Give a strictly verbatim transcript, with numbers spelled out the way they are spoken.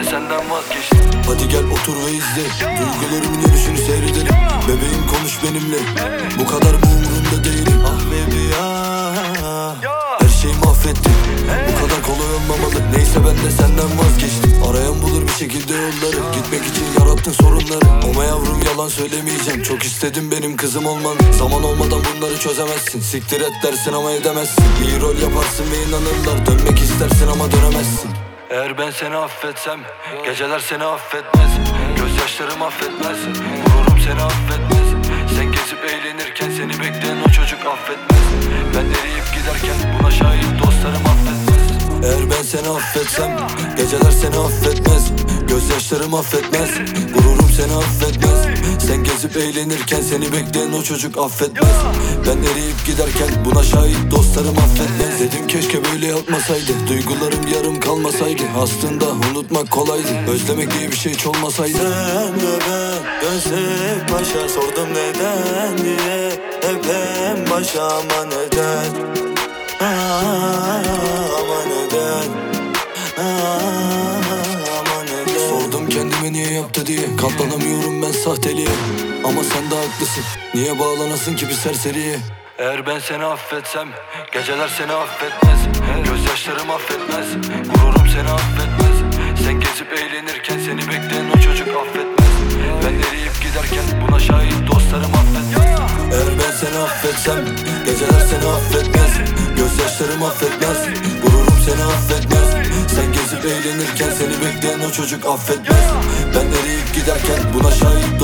senden vazgeçtim. Hadi gel otur ve izle, duygularımın dönüşünü seyredelim. Bebeğim konuş benimle, bu kadar mı umurumda değilim. Ah baby ah, her şeyi mahvettim. Bu kadar kolay olmamalı, neyse ben de senden vazgeçtim. Arayan bulur bir şekilde yolları, gitmek için yarattın sorunları. Ama yavrum yalan söylemeyeceğim, çok istedim benim kızım olman. Zaman olmadan bunları çözemezsin, siktir et dersin ama edemezsin. İyi rol yaparsın ve inanırlar, dönmek istersin ama dönemezsin. Eğer ben seni affetsem, geceler seni affetmez. Gözyaşlarım affetmez, gururum seni affetmez. Sen gezip eğlenirken seni bekleyen o çocuk affetmez. Ben eriyip giderken buna şahit dostlarım affetmez. Eğer ben seni affetsem, geceler seni affetmez. Gözyaşlarım affetmez, gururum seni affetmez. Sen gezip eğlenirken seni bekleyen o çocuk affetmez. Ben eriyip giderken buna şahit dostlarım affetmez. Dedim keşke böyle yapmasaydı, duygularım yarım kalmasaydı. Aslında unutmak kolaydı, özlemek diye bir şey hiç olmasaydı. Sen ve ben dönsek başa, sordum neden diye. Hep en başa ama neden? Aa, ama neden? Aa, ama neden? Sordum kendime niye yaptı diye, katlanamıyorum ben sahteliğe. Ama sen de haklısın, niye bağlanasın ki bir serseriye? Eğer ben seni affetsem, geceler seni affetmez. Gözyaşlarım affetmez, gururum seni affetmez. Sen gezip eğlenirken seni bekleyen o çocuk affetmez. Ben eriyip giderken buna şahit dostlarım affetmez. Eğer ben seni affetsem, geceler seni affetmez. Gözyaşlarım affetmez, gururum seni affetmez. Sen gezip eğlenirken seni bekleyen o çocuk affetmez. Ben eriyip giderken buna şahit